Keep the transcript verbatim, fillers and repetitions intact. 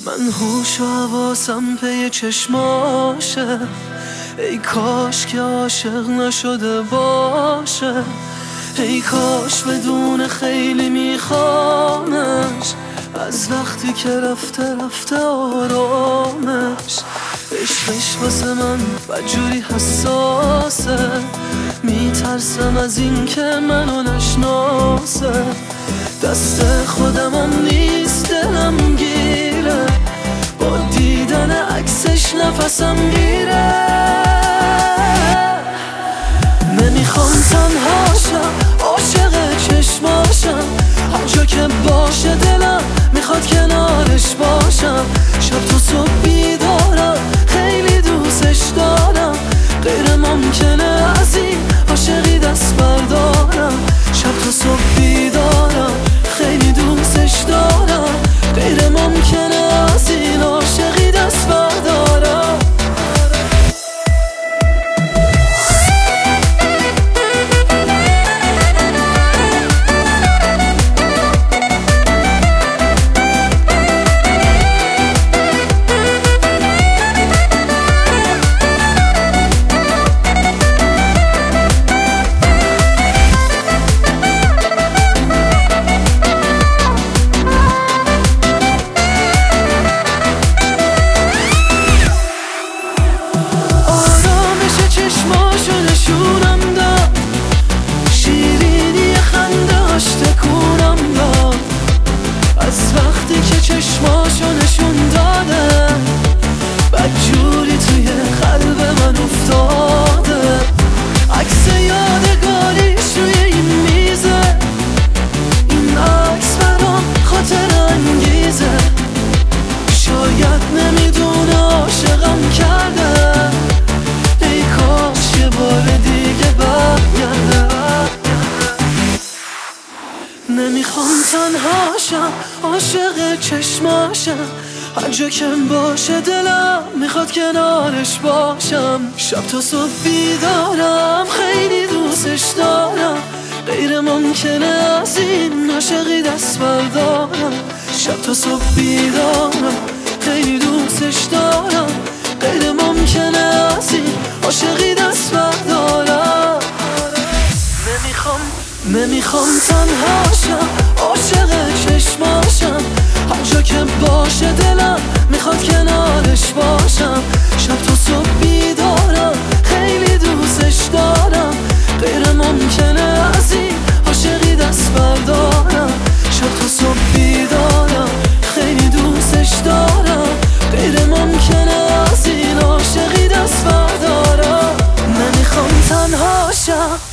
من هوش و حواسم پی چشماشه، ای کاش که عاشق نشده باشه، ای کاش بدون خیلی میخوامش، از وقتی که رفته رفته آرامش. عشقش واسه من بدجوری حساسه، میترسم از این که منو نشناسه، دست خودمم نیست دلم گیره، با دیدن عکسش نفسم میره. نمیخوام تنها شم، عاشق چشماشم، هر جا که باشه دلم میخواد کنارش باشم. شب تا صبح بیدارم، خیلی دوستش دارم، غیر ممکنه از این عاشقی دست بردارم. شب تا صبح بیدارم، خیلی دوستش دارم، غیر ممکنه از این عاشقی دست بردارم. چشماشو نشون داده، بدجوری توی قلب من افتاده. عکس یادگاریش روی این میزه، این عکس برام خاطر انگیزه. شاید نمیدونه عاشقم کرده، ای کاش یه بار دیگه برگرده. نمیخوام تنها شم، عاشق چشماشم، هر جا که باشه دلم میخواد کنارش باشم. شب تا صبح بیدارم، خیلی دوستش دارم، غیر ممکنه از این عاشقی دست بردارم. شب تا صبح بیدارم، خیلی دوستش دارم، غیر ممکنه از این عاشقی دست بردارم. نمیخوام نمیخوام تنها شم، عاشق چشماشم، هر جا که باشه دلم میخواد کنارش باشم. شب تا صبح بیدارم، خیلی دوستش دارم، غیر ممکنه از این عاشقی دست بردارم. شب تا صبح بیدارم، خیلی دوستش دارم، غیر ممکنه از این عاشقی دست بردارم. نمیخوام تنها شم.